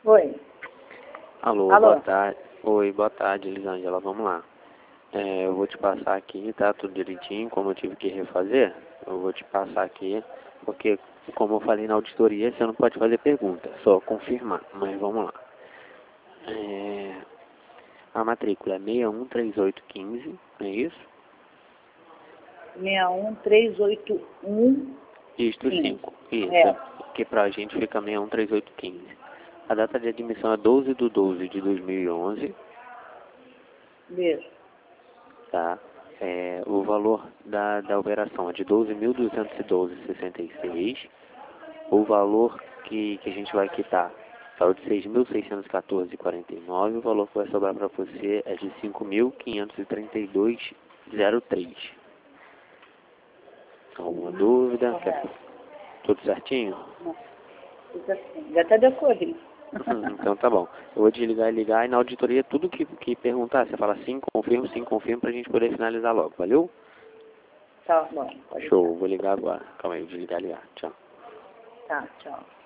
Oi. Alô, Alô. boa tarde. Oi, boa tarde, Elisângela. Vamos lá. Eu vou te passar aqui, tá? Tudo direitinho, como eu tive que refazer. Eu vou te passar aqui, porque, como eu falei na auditoria, você não pode fazer pergunta, só confirmar. Mas vamos lá. A matrícula é 613815, não é isso? 61381. Isto, Sim. 5. Isso, É. que pra gente fica 613815. A data de admissão é 12/12/2011. Mesmo. Tá? O valor da operação é de 12.212,66. O valor que a gente vai quitar é o de 6.614,49. O valor que vai sobrar para você é de 5.532,03. Alguma dúvida? Correto. Tudo certinho? Não, fica assim. Já até decorri. Então tá bom. Eu vou desligar e ligar e na auditoria tudo que perguntar, você fala sim, confirmo pra gente poder finalizar logo. Valeu? Tá bom. Pode Show, vou ligar agora. Calma aí, desligar e ligar. Tchau. Tá, tchau.